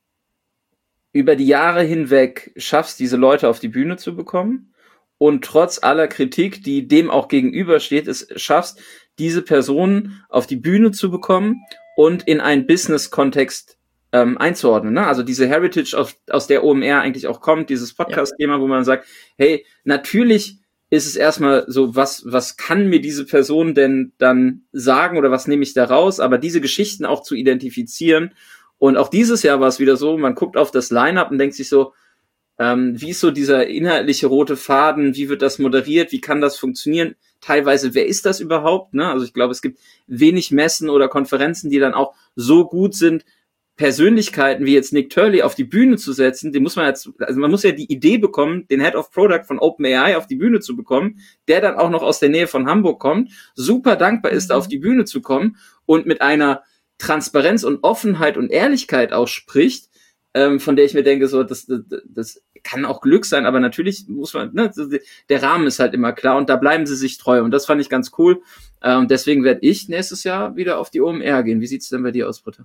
über die Jahre hinweg schaffst, diese Leute auf die Bühne zu bekommen und trotz aller Kritik, die dem auch gegenübersteht, es schaffst, diese Personen auf die Bühne zu bekommen und in einen Business-Kontext ähm, einzuordnen. Ne? Also diese Heritage, aus, aus der O M R eigentlich auch kommt, dieses Podcast-Thema, ja. wo man sagt, hey, natürlich ist es erstmal so, was was kann mir diese Person denn dann sagen oder was nehme ich da raus, aber diese Geschichten auch zu identifizieren. Und auch dieses Jahr war es wieder so, man guckt auf das Line-Up und denkt sich so, ähm, wie ist so dieser inhaltliche rote Faden, wie wird das moderiert, wie kann das funktionieren? Teilweise, wer ist das überhaupt? Ne? Also ich glaube, es gibt wenig Messen oder Konferenzen, die dann auch so gut sind, Persönlichkeiten wie jetzt Nick Turley auf die Bühne zu setzen. Den muss man jetzt, also man muss ja die Idee bekommen, den Head of Product von OpenAI auf die Bühne zu bekommen, der dann auch noch aus der Nähe von Hamburg kommt, super dankbar ist, mhm. auf die Bühne zu kommen und mit einer Transparenz und Offenheit und Ehrlichkeit auch spricht, ähm, von der ich mir denke, so, das, das, das kann auch Glück sein, aber natürlich muss man, ne, der Rahmen ist halt immer klar und da bleiben sie sich treu und das fand ich ganz cool. Äh, und deswegen werde ich nächstes Jahr wieder auf die O M R gehen. Wie sieht's denn bei dir aus, Britta?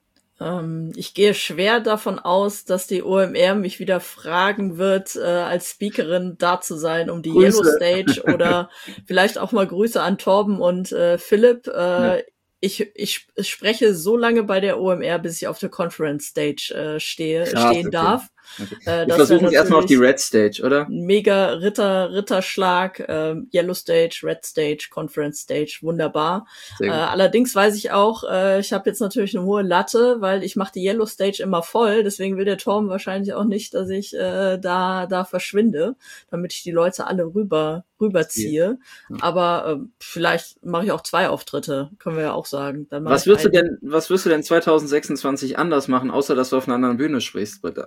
Ähm, ich gehe schwer davon aus, dass die O M R mich wieder fragen wird, äh, als Speakerin da zu sein, um die Grüße. Yellow Stage oder vielleicht auch mal Grüße an Torben und äh, Philipp. Äh, ja. Ich, ich spreche so lange bei der O M R, bis ich auf der Conference Stage äh, stehe, Krass, stehen okay. darf. Okay. Äh, Wir versuchen es erstmal auf die Red Stage, oder? Mega Ritter, Ritterschlag, äh, Yellow Stage, Red Stage, Conference Stage, wunderbar. Äh, allerdings weiß ich auch, äh, ich habe jetzt natürlich eine hohe Latte, weil ich mache die Yellow Stage immer voll, deswegen will der Torben wahrscheinlich auch nicht, dass ich äh, da da verschwinde, damit ich die Leute alle rüber rüberziehe. Ja. Aber äh, vielleicht mache ich auch zwei Auftritte, können wir ja auch sagen. Dann was wirst einen. du denn, was wirst du denn zwanzig sechsundzwanzig anders machen, außer dass du auf einer anderen Bühne sprichst, Britta?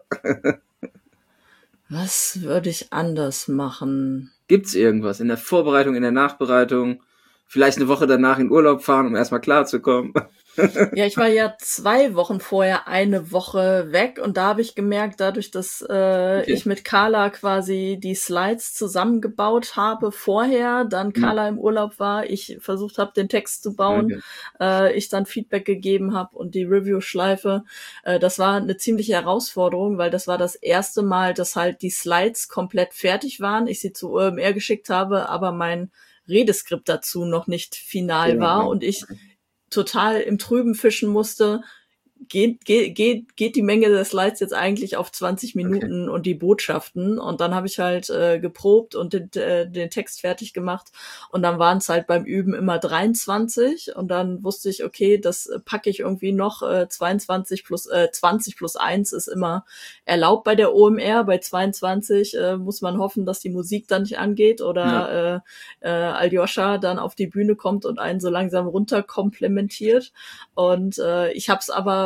Was würde ich anders machen? Gibt's irgendwas in der Vorbereitung, in der Nachbereitung? Vielleicht eine Woche danach in Urlaub fahren, um erstmal klarzukommen? Ja, ich war ja zwei Wochen vorher eine Woche weg und da habe ich gemerkt, dadurch, dass äh, okay. ich mit Carla quasi die Slides zusammengebaut habe vorher, dann Carla mhm. im Urlaub war, ich versucht habe, den Text zu bauen, okay. äh, ich dann Feedback gegeben habe und die Review-Schleife. Äh, das war eine ziemliche Herausforderung, weil das war das erste Mal, dass halt die Slides komplett fertig waren, ich sie zu O M R geschickt habe, aber mein Redeskript dazu noch nicht final war und ich total im Trüben fischen musste, geht, geht, geht, geht die Menge der Slides jetzt eigentlich auf zwanzig Minuten okay. und die Botschaften und dann habe ich halt äh, geprobt und den, äh, den Text fertig gemacht und dann waren es halt beim Üben immer dreiundzwanzig und dann wusste ich, okay, das packe ich irgendwie noch, äh, zweiundzwanzig plus, äh, zwanzig plus eins ist immer erlaubt bei der O M R, bei zweiundzwanzig äh, muss man hoffen, dass die Musik dann nicht angeht oder ja. äh, äh, Aljoscha dann auf die Bühne kommt und einen so langsam runter komplementiert und äh, ich habe es aber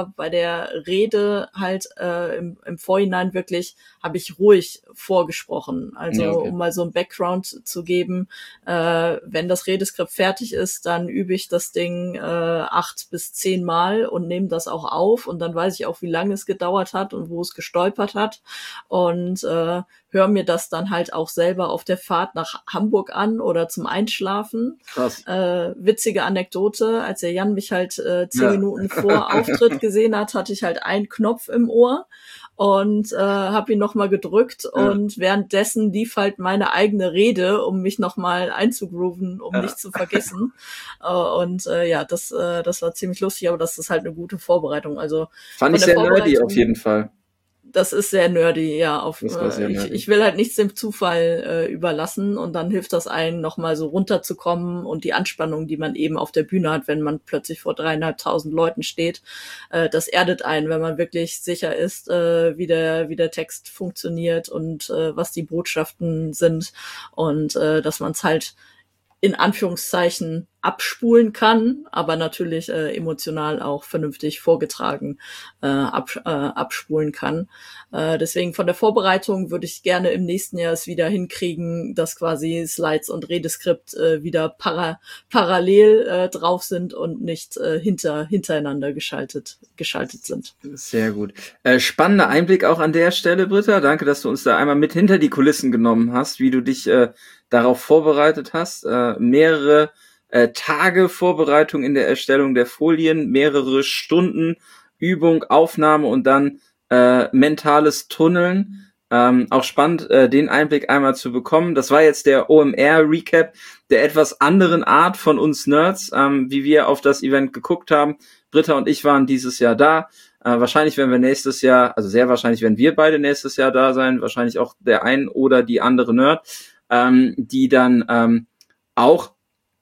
aber bei der Rede halt äh, im, im Vorhinein wirklich habe ich ruhig vorgesprochen. Also ja, okay. um mal so ein Background zu geben, äh, wenn das Redeskript fertig ist, dann übe ich das Ding äh, acht bis zehn Mal und nehme das auch auf und dann weiß ich auch, wie lange es gedauert hat und wo es gestolpert hat und äh, höre mir das dann halt auch selber auf der Fahrt nach Hamburg an oder zum Einschlafen. Krass. Äh, witzige Anekdote, als der Jan mich halt äh, zehn ja. Minuten vor Auftritt gesehen hat, hatte ich halt einen Knopf im Ohr und äh, habe ihn nochmal gedrückt ja. und währenddessen lief halt meine eigene Rede, um mich nochmal einzugrooven, um ja. nicht zu vergessen. äh, und äh, ja, das äh, das war ziemlich lustig, aber das ist halt eine gute Vorbereitung. Also fand ich sehr nerdy auf jeden Fall. Das ist sehr nerdy, ja. Auf, äh, ich, ich will halt nichts dem Zufall äh, überlassen und dann hilft das einen, nochmal so runterzukommen und die Anspannung, die man eben auf der Bühne hat, wenn man plötzlich vor dreieinhalbtausend Leuten steht, äh, das erdet einen, wenn man wirklich sicher ist, äh, wie der wie der Text funktioniert und äh, was die Botschaften sind und äh, dass man es halt in Anführungszeichen abspulen kann, aber natürlich äh, emotional auch vernünftig vorgetragen äh, ab, äh, abspulen kann. Äh, deswegen von der Vorbereitung würde ich gerne im nächsten Jahr es wieder hinkriegen, dass quasi Slides und Redeskript äh, wieder para, parallel äh, drauf sind und nicht äh, hinter hintereinander geschaltet geschaltet sind. Sehr gut. Äh, spannender Einblick auch an der Stelle, Britta. Danke, dass du uns da einmal mit hinter die Kulissen genommen hast, wie du dich äh, darauf vorbereitet hast. Äh, mehrere Äh, Tage Vorbereitung in der Erstellung der Folien, mehrere Stunden Übung, Aufnahme und dann äh, mentales Tunneln. Ähm, auch spannend, äh, den Einblick einmal zu bekommen. Das war jetzt der O M R-Recap der etwas anderen Art von uns Nerds, ähm, wie wir auf das Event geguckt haben. Britta und ich waren dieses Jahr da. Äh, wahrscheinlich werden wir nächstes Jahr, also sehr wahrscheinlich werden wir beide nächstes Jahr da sein, wahrscheinlich auch der ein oder die andere Nerd, ähm, die dann ähm, auch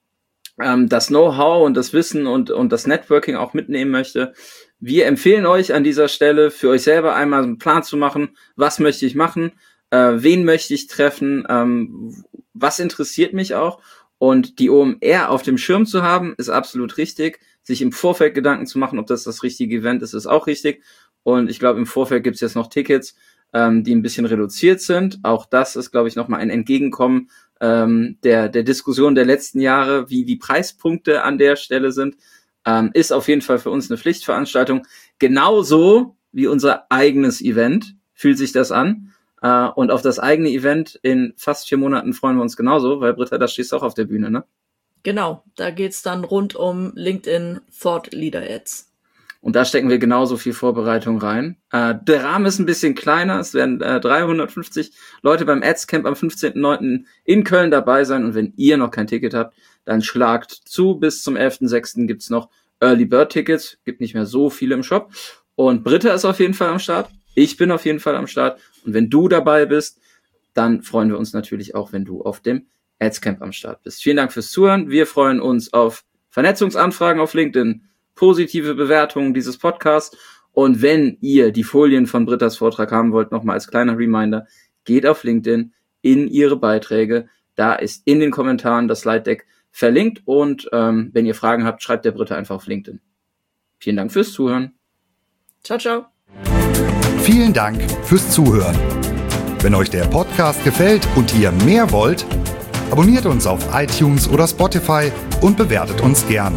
das Know-how und das Wissen und und das Networking auch mitnehmen möchte. Wir empfehlen euch an dieser Stelle, für euch selber einmal einen Plan zu machen, was möchte ich machen, äh, wen möchte ich treffen, ähm, was interessiert mich auch. Und die O M R auf dem Schirm zu haben, ist absolut richtig. Sich im Vorfeld Gedanken zu machen, ob das das richtige Event ist, ist auch richtig. Und ich glaube, im Vorfeld gibt's jetzt noch Tickets, ähm, die ein bisschen reduziert sind. Auch das ist, glaube ich, nochmal ein Entgegenkommen ähm, der der Diskussion der letzten Jahre, wie die Preispunkte an der Stelle sind. Ähm, ist auf jeden Fall für uns eine Pflichtveranstaltung. Genauso wie unser eigenes Event fühlt sich das an. Uh, und auf das eigene Event in fast vier Monaten freuen wir uns genauso, weil Britta, da stehst du auch auf der Bühne, ne? Genau, da geht's dann rund um LinkedIn Thought Leader Ads. Und da stecken wir genauso viel Vorbereitung rein. Uh, der Rahmen ist ein bisschen kleiner, es werden uh, dreihundertfünfzig Leute beim Ads Camp am fünfzehnten neunten in Köln dabei sein und wenn ihr noch kein Ticket habt, dann schlagt zu, bis zum elften sechsten gibt's noch Early Bird Tickets, gibt nicht mehr so viele im Shop und Britta ist auf jeden Fall am Start. Ich bin auf jeden Fall am Start und wenn du dabei bist, dann freuen wir uns natürlich auch, wenn du auf dem Adscamp am Start bist. Vielen Dank fürs Zuhören. Wir freuen uns auf Vernetzungsanfragen auf LinkedIn, positive Bewertungen dieses Podcasts und wenn ihr die Folien von Brittas Vortrag haben wollt, nochmal als kleiner Reminder, geht auf LinkedIn in ihre Beiträge. Da ist in den Kommentaren das Slide Deck verlinkt und ähm, wenn ihr Fragen habt, schreibt der Britta einfach auf LinkedIn. Vielen Dank fürs Zuhören. Ciao, ciao. Vielen Dank fürs Zuhören. Wenn euch der Podcast gefällt und ihr mehr wollt, abonniert uns auf iTunes oder Spotify und bewertet uns gern.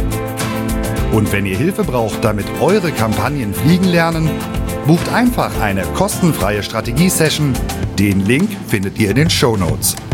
Und wenn ihr Hilfe braucht, damit eure Kampagnen fliegen lernen, bucht einfach eine kostenfreie Strategie-Session. Den Link findet ihr in den Shownotes.